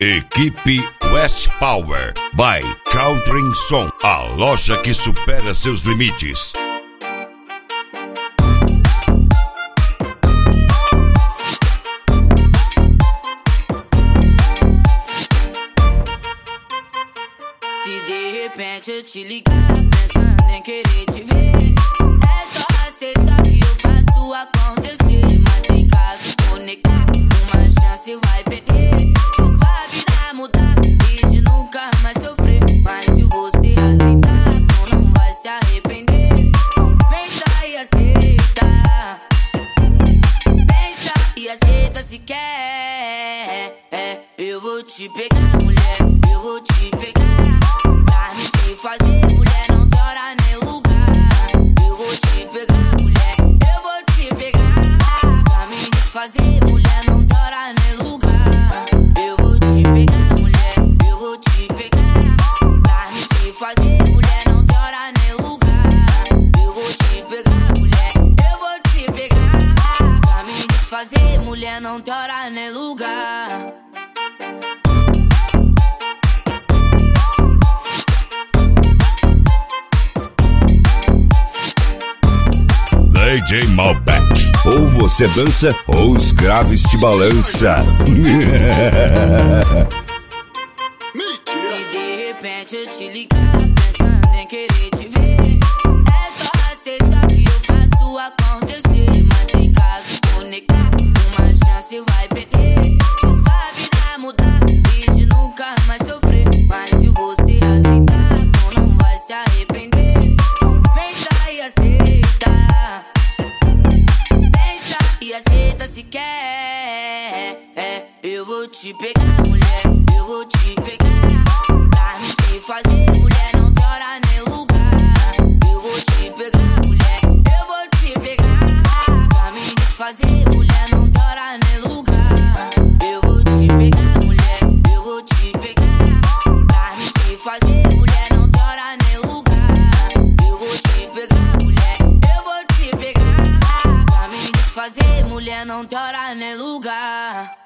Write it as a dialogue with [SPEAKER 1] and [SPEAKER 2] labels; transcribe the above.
[SPEAKER 1] Equipe West Power by Country Som, a loja que supera seus limites.
[SPEAKER 2] Se de repente eu te ligar pensando em querer te ver, é só aceitar que eu faço acontecer. Mas se caso for negar, uma chance vai perder. Se sua vida mudar e de nunca mais sofrer, mas se você aceitar, então não vai se arrepender. Pensa e aceita, pensa e aceita se quer. Eu vou te pegar, mulher, eu vou te pegar. Pra me te fazer, mulher, não tem hora nem lugar. Eu vou te pegar, mulher, eu vou te pegar. Pra me te fazer, mulher, não tem hora nem lugar. Eu vou te pegar, mulher, eu vou te pegar. Pra me te fazer, mulher, não tem hora nem lugar. Eu vou te pegar, mulher, eu vou te pegar. Pra me te fazer, mulher, não tem hora nem lugar.
[SPEAKER 1] DJ Malbec. Ou você dança, ou os graves te balança.
[SPEAKER 2] Se de repente eu te ligar pensando em querer te ver, é só aceitar que eu faço acontecer. Mas se caso for negar, uma chance vai perder. Se sua vida mudar e de nunca mais sofrer, mas se você aceitar, então não vai se arrepender. Pensa e aceita, pensa e aceita se quer. Eu vou te pegar, mulher, eu vou te pegar. Pra me te fazer, mulher, não tem hora nem lugar. Eu vou te pegar, mulher, eu vou te pegar. Pra me te fazer, mulher, não tem hora nem lugar. Eu vou te pegar, mulher, eu vou te pegar. Pra me te fazer, mulher, não tem hora nem lugar. Eu vou te pegar, mulher, eu vou te pegar. Pra me te fazer, mulher, não tem hora nem lugar.